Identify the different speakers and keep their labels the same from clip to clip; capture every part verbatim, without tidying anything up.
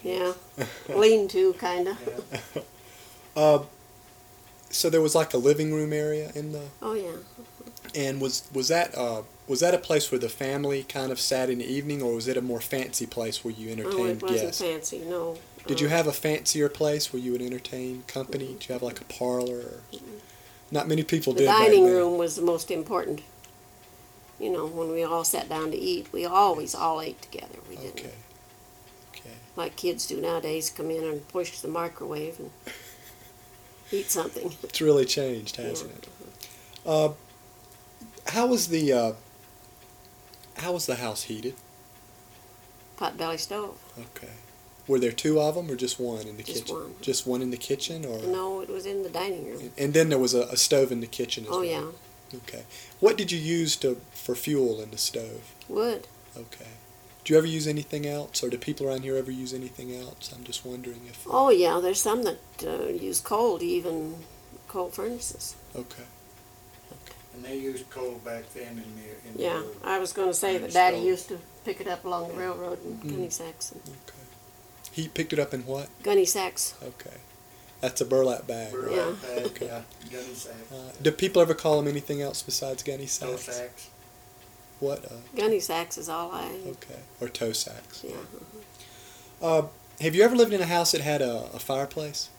Speaker 1: Yeah, lean-to, kind of.
Speaker 2: Yeah. uh, so there was like a living room area in the.
Speaker 1: Oh yeah.
Speaker 2: And was was that uh, was that a place where the family kind of sat in the evening, or was it a more fancy place where you entertained
Speaker 1: Oh, it wasn't
Speaker 2: guests?
Speaker 1: fancy, no.
Speaker 2: Did
Speaker 1: uh,
Speaker 2: you have a fancier place where you would entertain company? Did you have like a parlor? Or... Not many people
Speaker 1: The
Speaker 2: did.
Speaker 1: dining
Speaker 2: back then.
Speaker 1: room was the most important. You know, when we all sat down to eat, we always all ate together. We didn't,
Speaker 2: Okay. Okay.
Speaker 1: like kids do nowadays, come in and push the microwave and eat something.
Speaker 2: It's really changed, hasn't
Speaker 1: Yeah.
Speaker 2: it? Uh, how was the uh, how was the house heated?
Speaker 1: Potbelly stove.
Speaker 2: Okay. Were there two of them or just one in the
Speaker 1: Just
Speaker 2: kitchen?
Speaker 1: one.
Speaker 2: Just one in the kitchen, or
Speaker 1: No, it was in the dining room.
Speaker 2: and then there was a, a stove in the kitchen as
Speaker 1: Oh
Speaker 2: well.
Speaker 1: yeah,
Speaker 2: Okay. What did you use to for fuel in the stove?
Speaker 1: wood.
Speaker 2: Okay. Do you ever use anything else, or do people around here ever use anything else? I'm just wondering if.
Speaker 1: Oh yeah, there's some that uh, use coal to even coal furnaces.
Speaker 2: Okay.
Speaker 3: And they used coal back then in the, in the.
Speaker 1: Yeah, I was going to say
Speaker 3: in
Speaker 1: that
Speaker 3: the
Speaker 1: Daddy
Speaker 3: stove.
Speaker 1: used to pick it up along the railroad in
Speaker 2: Mm.
Speaker 1: gunny sacks. And
Speaker 2: Okay. He picked it up in what?
Speaker 1: gunny sacks.
Speaker 2: Okay. That's a burlap bag. right?
Speaker 3: Burlap
Speaker 1: Yeah.
Speaker 3: bag, yeah, gunny sacks.
Speaker 2: Uh, do people ever call them anything else besides gunny
Speaker 3: Toe
Speaker 2: sacks?
Speaker 3: sacks.
Speaker 2: What? Uh,
Speaker 1: Gunny sacks is all I.
Speaker 2: okay. Or toe sacks.
Speaker 1: Yeah.
Speaker 2: Uh, have you ever lived in a house that had a, a fireplace?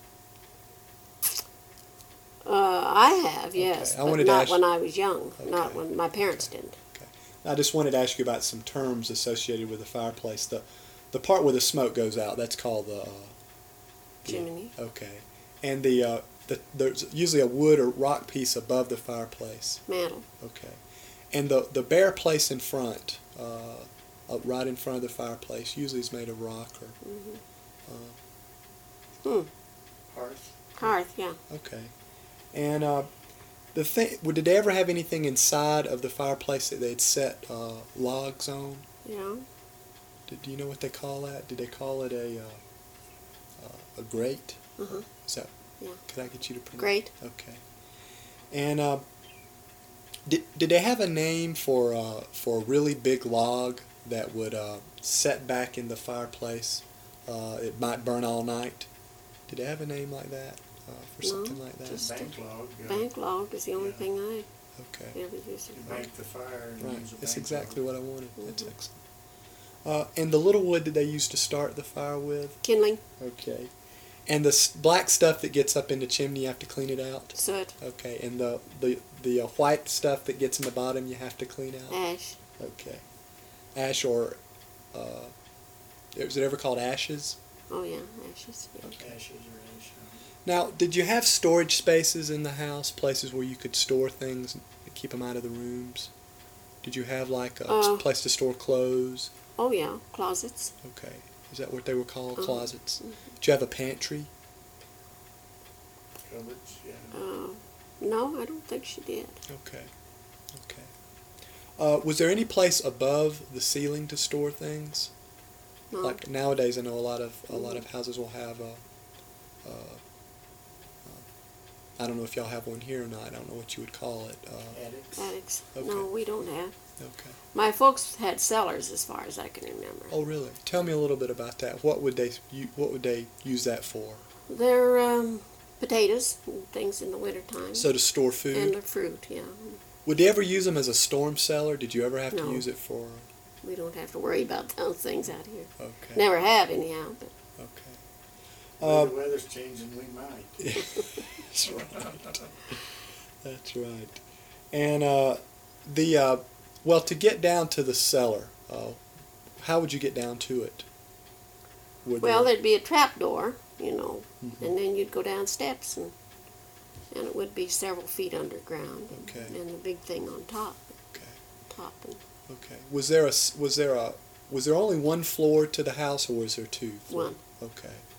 Speaker 1: Uh, I have, yes,
Speaker 2: I
Speaker 1: but
Speaker 2: wanted to
Speaker 1: not
Speaker 2: ask-
Speaker 1: when I was young. Not
Speaker 2: Okay.
Speaker 1: when my parents didn't.
Speaker 2: I just wanted to ask you about some terms associated with a fireplace. The the part where the smoke goes out, that's called the. Uh, the-
Speaker 1: Chimney.
Speaker 2: Okay. And the, uh, the there's usually a wood or rock piece above the fireplace.
Speaker 1: Mantle.
Speaker 2: Okay. And the the bare place in front, uh, uh, right in front of the fireplace, usually is made of rock or.
Speaker 1: Hmm.
Speaker 2: Uh,
Speaker 1: Hmm.
Speaker 3: Hearth.
Speaker 1: Hearth, yeah.
Speaker 2: okay. And uh, the thing, well, did they ever have anything inside of the fireplace that they'd set uh, logs on?
Speaker 1: Yeah.
Speaker 2: Did, do you know what they call that? Did they call it a uh, uh, a grate?
Speaker 1: Uh-huh.
Speaker 2: Is that?
Speaker 1: Yeah.
Speaker 2: Could I get you to pronounce?
Speaker 1: Grate.
Speaker 2: Okay. And uh, did did they have a name for uh, for a really big log that would uh, set back in the fireplace? Uh, it might burn all night. Did they have a name like that uh, for
Speaker 1: No,
Speaker 2: something like that?
Speaker 1: just-
Speaker 3: Bank log. yeah.
Speaker 1: Bank log is the only
Speaker 3: Yeah.
Speaker 1: thing I
Speaker 2: Okay.
Speaker 1: ever used it
Speaker 3: You
Speaker 1: for.
Speaker 3: bank the fire and
Speaker 2: Right.
Speaker 3: use a
Speaker 2: That's
Speaker 3: bank
Speaker 2: exactly
Speaker 3: log.
Speaker 2: what I wanted. That's
Speaker 1: Mhm.
Speaker 2: excellent. Uh, and the little wood that they used to start the fire with?
Speaker 1: Kindling,
Speaker 2: Okay. And the s- black stuff that gets up in the chimney, you have to clean it out?
Speaker 1: soot,
Speaker 2: Okay. And the, the, the uh, white stuff that gets in the bottom, you have to clean out?
Speaker 1: ash.
Speaker 2: Okay. Ash or, uh, was it ever called ashes?
Speaker 1: Oh yeah, ashes. Yeah.
Speaker 3: Ashes or ash.
Speaker 2: Now, did you have storage spaces in the house, places where you could store things and keep them out of the rooms? Did you have like a
Speaker 1: Uh.
Speaker 2: place to store clothes?
Speaker 1: Oh yeah, closets.
Speaker 2: Okay. Is that what they were called?
Speaker 1: Uh-huh.
Speaker 2: Closets?
Speaker 1: Mhm.
Speaker 2: Did you have a pantry?
Speaker 3: Cupboards, yeah.
Speaker 1: Uh, no, I don't think she did.
Speaker 2: Okay. Okay. Uh, was there any place above the ceiling to store things?
Speaker 1: No.
Speaker 2: Like nowadays, I know a lot of a lot of houses will have a. Uh, uh, I don't know if y'all have one here or not. I don't know what you would call it. Uh,
Speaker 3: Attics.
Speaker 1: Attics.
Speaker 2: Okay.
Speaker 1: No, we don't have.
Speaker 2: okay.
Speaker 1: My folks had cellars, as far as I can remember.
Speaker 2: Oh, really? Tell me a little bit about that. What would they u- What would they use that for?
Speaker 1: They're um, potatoes and things in the wintertime.
Speaker 2: So to store food.
Speaker 1: And the fruit, yeah.
Speaker 2: Would they ever use them as a storm cellar? Did you ever have to
Speaker 1: No.
Speaker 2: use it for?
Speaker 1: We don't have to worry about those things out here.
Speaker 2: Okay.
Speaker 1: Never have, anyhow. But
Speaker 2: Okay.
Speaker 3: Well,
Speaker 2: Uh,
Speaker 3: the weather's changing, we might.
Speaker 2: That's right. That's right. And uh, the uh, well, to get down to the cellar, uh, how would you get down to it? Would
Speaker 1: well,
Speaker 2: there-
Speaker 1: there'd be a trap door, you know,
Speaker 2: Mhm.
Speaker 1: and then you'd go down steps, and and it would be several feet underground.
Speaker 2: Okay.
Speaker 1: And, and the big thing on top,
Speaker 2: Okay.
Speaker 1: top. And
Speaker 2: Okay. Was there a s- was there a was there only one floor to the house, or was there two?
Speaker 1: One.
Speaker 2: Okay.